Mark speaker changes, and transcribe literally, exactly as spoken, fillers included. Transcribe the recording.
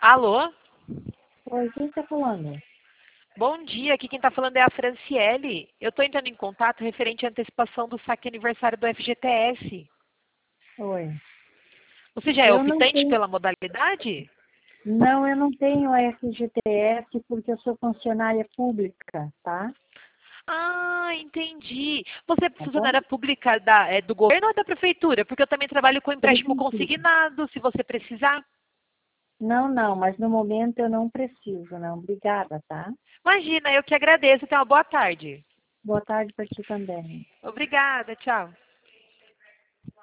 Speaker 1: Alô?
Speaker 2: Oi, quem está falando?
Speaker 1: Bom dia, aqui quem está falando é a Franciele. Eu estou entrando em contato referente à antecipação do saque aniversário do F G T S.
Speaker 2: Oi.
Speaker 1: Você já é
Speaker 2: Eu não
Speaker 1: optante
Speaker 2: tenho,
Speaker 1: pela modalidade?
Speaker 2: não, eu não tenho a F G T S porque eu sou funcionária pública, tá?
Speaker 1: Ah, entendi. Você é
Speaker 2: Tá bom?
Speaker 1: funcionária pública da, é, do governo ou da prefeitura? Porque eu também trabalho com empréstimo
Speaker 2: Prefeitura.
Speaker 1: consignado, se você precisar.
Speaker 2: Não, não, mas no momento eu não preciso, não. Obrigada, tá?
Speaker 1: Imagina, eu que agradeço. Tenha uma boa tarde.
Speaker 2: Boa tarde para ti também.
Speaker 1: Obrigada, tchau.